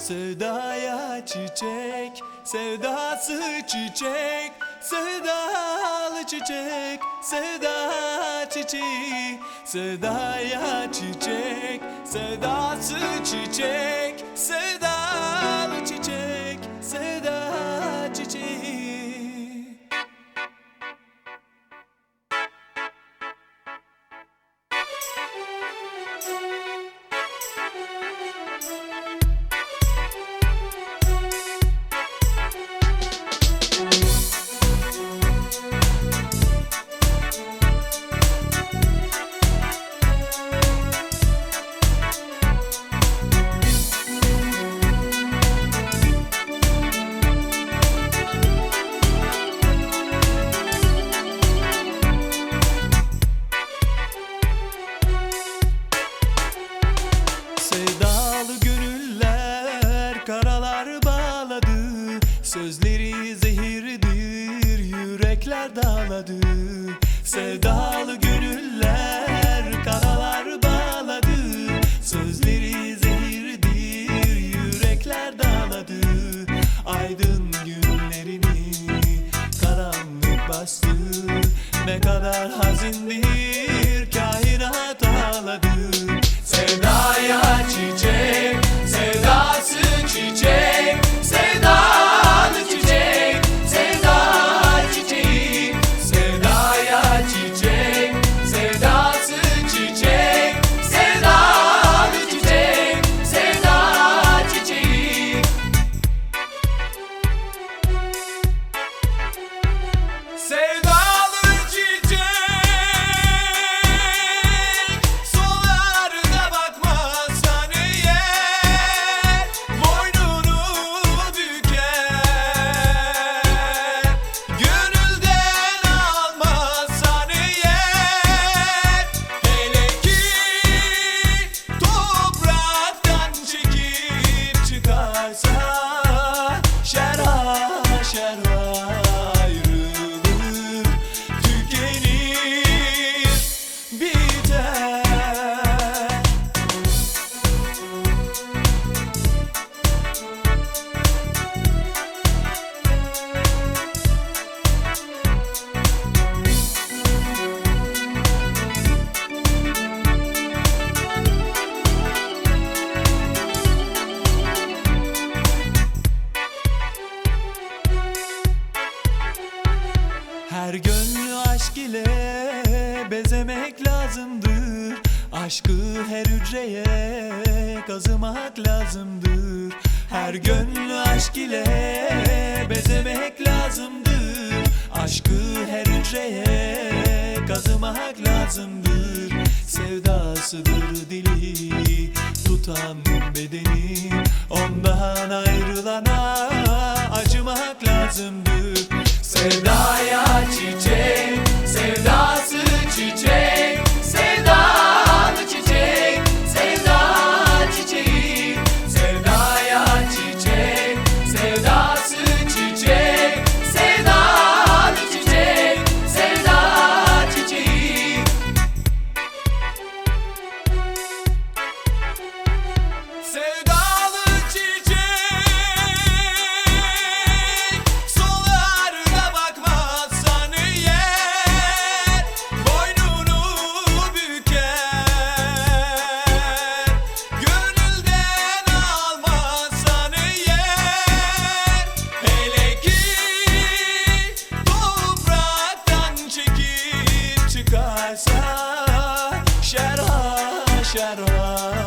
Sevdaya çiçek, sevdası çiçek, sevdalı çiçek, sevda çiçeği. Sevdaya çiçek, sevdası çiçek, sevdalı çiçek, sevda çiçeği. Sevdalı gönüller karalar bağladı, sözleri zehirdir, yürekler dağladı. Sevdalı gönüller karalar bağladı, sözleri zehirdir, yürekler dağladı. Aydın günlerini karanlık bastı, ne kadar hazindir kainat ağladı. Sevdaya çiçek, sevdası çiçek, sevdalı çiçek, sevda çiçeği. Sevdaya çiçek, sevdası çiçek, sevdalı çiçek, sevda çiçeği. Sevdalı çiçek sollarda bakmazsan eğer, boynunu büker, gönülden almazsan eğer, hele ki topraktan çekip çıkarsa, şerha şerha ayrılır, tükenir, biter. Her gönlü aşk ile bezemek lazımdır, aşkı her hücreye kazımak lazımdır. Her gönlü aşk ile bezemek lazımdır, aşkı her hücreye kazımak lazımdır. Sevdasıdır dili tutan bedeni, ondan ayrılana acımak lazımdır. Sevdaya çiçek, sevdası çiçek, sevdalı çiçek, sevda çiçeği. Sevdaya çiçek, sevdası çiçek, sevdalı çiçek, sevda çiçeği. Sevdalı çiçek sollarda bakmazsan eğer, boynunu büker, gönülden almazsan eğer, hele ki topraktan çekip çıkarsa, şerha şerha